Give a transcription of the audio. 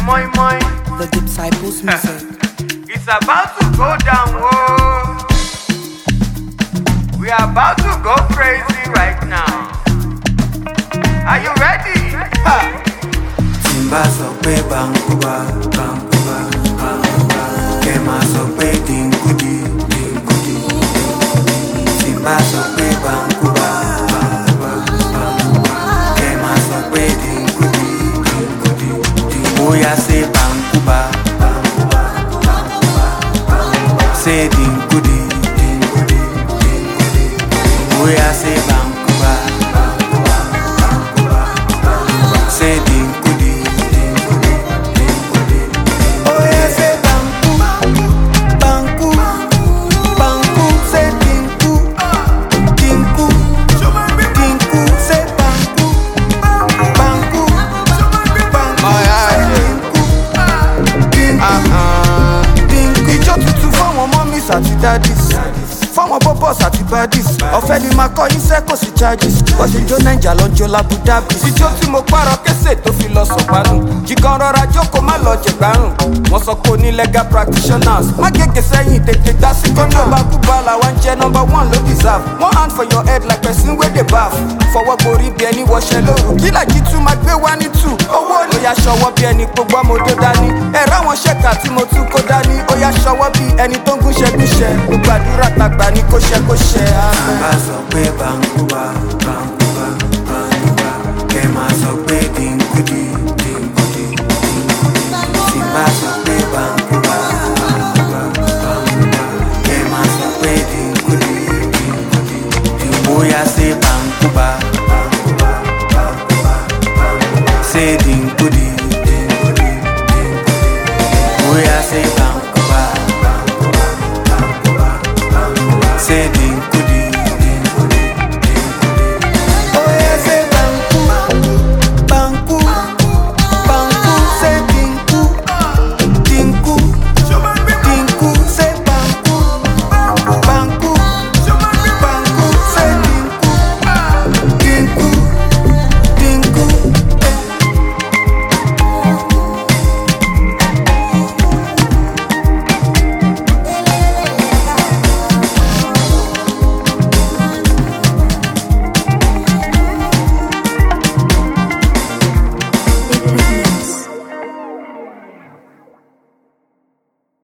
moi moi. The Disciples music. It's about to go down, whoa. We are about to go crazy right now. Are you ready? Timba so pe bankuba, bankuba, bankuba. Kema so pe dinkudi, dinkudi. Timba so pe bankuba, bankuba, bankuba. Kema so pe dinkudi, dinkudi. Oya say bankuba, bankuba, bankuba, bankuba. Say dinkudi, dinkudi, dinkudi. Oya say bankuba, bankuba, bankuba, bankuba. Say dinkudi, dinkudi, dinkudi. Oya say banku, banku, banku. Say dinku, dinku, dinku. Say banku, banku, banku. Say dinku, dinku. Ìjọ tuntun fáwọn mummies àti daddies, fáwọn bọ́bọ̀s àti baddies. Ọ̀fẹ́ ni màá kọ́ iṣẹ́ kò sí charges. Bó ṣe jó Naija lọ́jọ́ l'Abu Dhabi. Ìjọ tí mo pààrọ̀ kése tó fi lọ sọ̀pánù. Jìkan rọra jókòó má lọ jẹ̀gbárùn. Wọ́n sọ pé o ní legal practitioners. Má gègé sẹ́yìn tètè dá sí kọ́nà. Bákúbá làwọn ń jẹ́ number one ló deserve. One hand for your head like person wey dey baff. Fọwọ́ gborí bí ẹni wọṣẹ lóru. Kílà jí tún máa gbé wá ní tù. Owó ni ó yá ṣọwọ́ bí ẹni gbogbo ọmọ odó dání. Ẹ̀rọ àwọn ṣẹ́ka tí mo tún kó dání. Ó yá ṣọwọ́ bí ẹni tó ń gúnṣẹ́gúnṣẹ́. Gbogbo àdúrà tàgbà ní kó ṣẹ́ kó ṣẹ́. Bá sọ pé bankuba, bankuba, bankuba. Kẹ́ máa sọ pé dinkudi, dinkudi, dinkudi. Tí bá sọ pé bankuba, bankuba, bankuba. Kẹ́ máa sọ pé dinkudi, dinkudi, dinkudi. Bóyá say bankuba, bankuba, bankuba, bankuba. Say dinkudi.